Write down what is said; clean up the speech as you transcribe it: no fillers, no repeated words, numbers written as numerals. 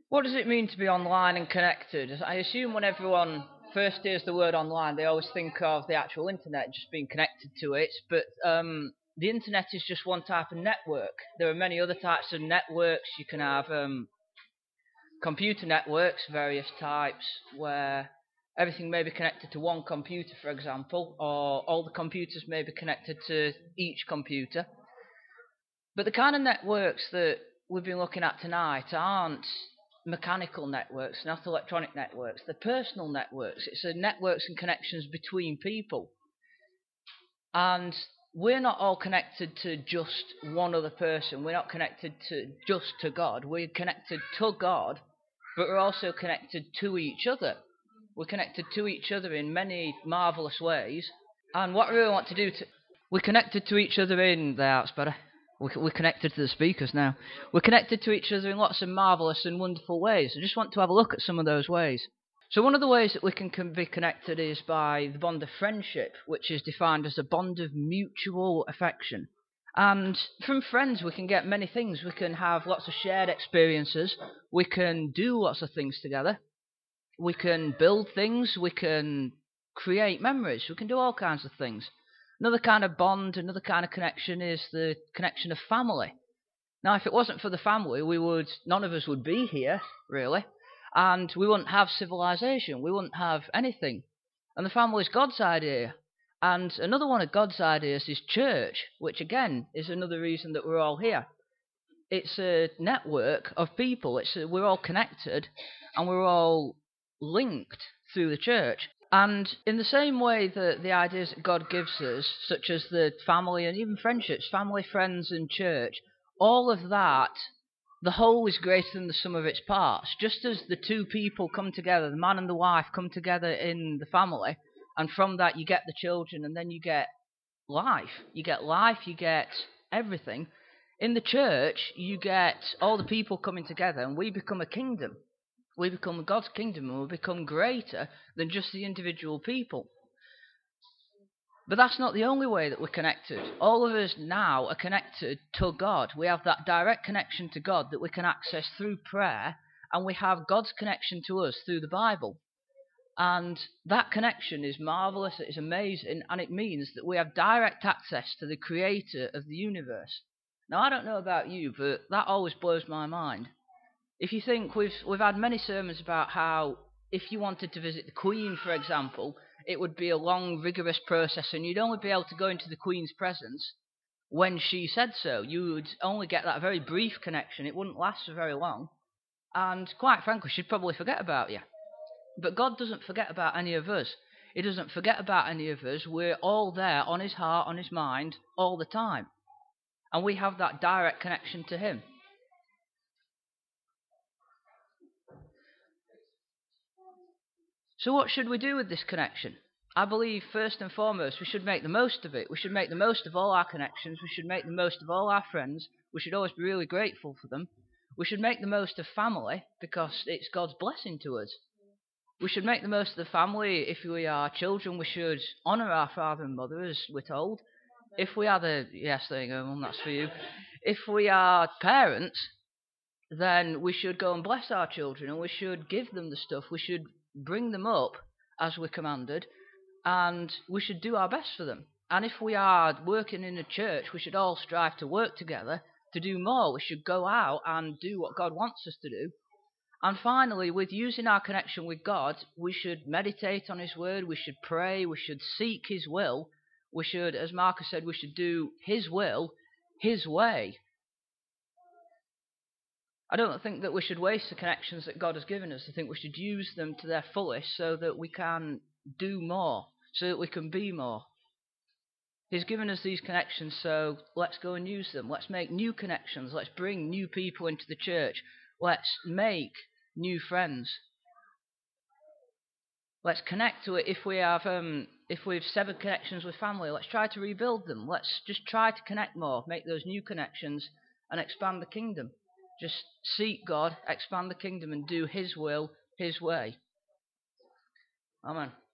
What does it mean to be online and connected? I assume when everyone first hears the word online, they always think of the actual internet, just being connected to it. But the internet is just one type of network. There are many other types of networks. You can have computer networks, various types, where everything may be connected to one computer, for example, or all the computers may be connected to each computer. But the kind of networks that we've been looking at tonight aren't mechanical networks, not electronic networks. They're personal networks. It's networks and connections between people. And we're not all connected to just one other person. We're not connected to just to God. We're connected to God, but we're also connected to each other. We're connected to each other in many marvellous ways. And what we really want to do we're connected to each other in that's better. We're connected to the speakers now. We're connected to each other in lots of marvellous and wonderful ways. I just want to have a look at some of those ways. So one of the ways that we can be connected is by the bond of friendship, which is defined as a bond of mutual affection. And from friends we can get many things. We can have lots of shared experiences. We can do lots of things together. We can build things. We can create memories. We can do all kinds of things. Another kind of bond, another kind of connection is the connection of family. Now, if it wasn't for the family, none of us would be here, really, and we wouldn't have civilization. We wouldn't have anything. And the family is God's idea. And another one of God's ideas is church, which again is another reason that we're all here. It's a network of people. We're all connected, and we're all linked through the church. And in the same way that the ideas that God gives us, such as the family and even friendships, family, friends, and church, all of that, the whole is greater than the sum of its parts. Just as the two people come together, the man and the wife come together in the family, and from that you get the children, and then you get life. You get everything. In the church, you get all the people coming together, and we become a kingdom. We become God's kingdom, and we become greater than just the individual people. But that's not the only way that we're connected. All of us now are connected to God. We have that direct connection to God that we can access through prayer, and we have God's connection to us through the Bible. And that connection is marvelous, it is amazing, and it means that we have direct access to the creator of the universe. Now, I don't know about you, but that always blows my mind. If you think we've had many sermons about how if you wanted to visit the Queen, for example, it would be a long, rigorous process, and you'd only be able to go into the Queen's presence when she said so. You would only get that very brief connection. It wouldn't last for very long. And quite frankly, she'd probably forget about you. But God doesn't forget about any of us. He doesn't forget about any of us. We're all there on his heart, on his mind, all the time. And we have that direct connection to him. So what should we do with this connection? I believe first and foremost we should make the most of it. We should make the most of all our connections. We should make the most of all our friends. We should always be really grateful for them. We should make the most of family because it's God's blessing to us. We should make the most of the family. If we are children, we should honour our father and mother, as we're told. If we are yes, there you go, Mum, that's for you. If we are parents, then we should go and bless our children, and we should give them the stuff. We should bring them up as we're commanded, and we should do our best for them. And if we are working in a church, we should all strive to work together to do more. We should go out and do what God wants us to do. And finally, with using our connection with God, we should meditate on his word, we should pray, we should seek his will, we should, as Marcus said, we should do his will, his way. I don't think that we should waste the connections that God has given us. I think we should use them to their fullest so that we can do more, so that we can be more. He's given us these connections, so let's go and use them. Let's make new connections. Let's bring new people into the church. Let's make new friends. Let's connect to it. If we've severed connections with family, let's try to rebuild them. Let's just try to connect more, make those new connections, and expand the kingdom. Just seek God, expand the kingdom, and do his will, his way. Amen.